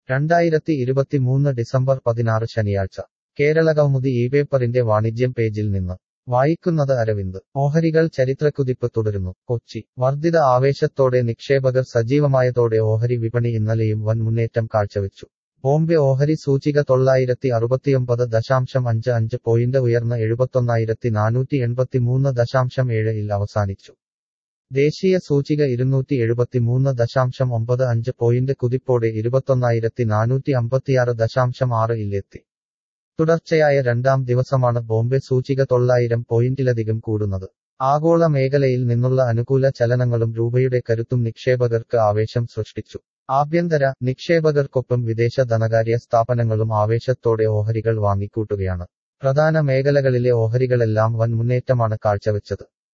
2023 December 16 ശനിയാഴ്ച കേരളകൗമുദി പേപ്പറിന്റെ വാണിജ്യം പേജിൽ നിന്ന് വായിക്കുന്നത് അരവിന്ദ്. ഓഹരികൾ ചരിത്രക്കുതിപ്പ് തുടരുന്നു. കൊച്ചി. വർദ്ധിത ആവേശത്തോടെ നിക്ഷേപകർ സജീവമായതോടെ ഓഹരി വിപണി ഇന്നലെയും വൻ മുന്നേറ്റം കാഴ്ചവെച്ചു. ബോംബെ ഓഹരി സൂചിക 969.55 പോയിന്റ് ഉയർന്ന് 71,483.7 ൽ അവസാനിച്ചു. ദേശീയ സൂചിക 273.95 പോയിന്റ് കുതിപ്പോടെ 21,456.6 ൽ എത്തി. തുടർച്ചയായ രണ്ടാം ദിവസമാണ് ബോംബെ സൂചിക 900 പോയിന്റിലധികം കൂടുന്നത്. ആഗോള മേഖലയിൽ നിന്നുള്ള അനുകൂല ചലനങ്ങളും രൂപയുടെ കരുത്തും നിക്ഷേപകർക്ക് ആവേശം സൃഷ്ടിച്ചു. ആഭ്യന്തര നിക്ഷേപകർക്കൊപ്പം വിദേശ ധനകാര്യ സ്ഥാപനങ്ങളും ആവേശത്തോടെ ഓഹരികൾ വാങ്ങിക്കൂട്ടുകയാണ്. പ്രധാന മേഖലകളിലെ ഓഹരികളെല്ലാം വൻ മുന്നേറ്റമാണ് കാഴ്ചവെച്ചത്.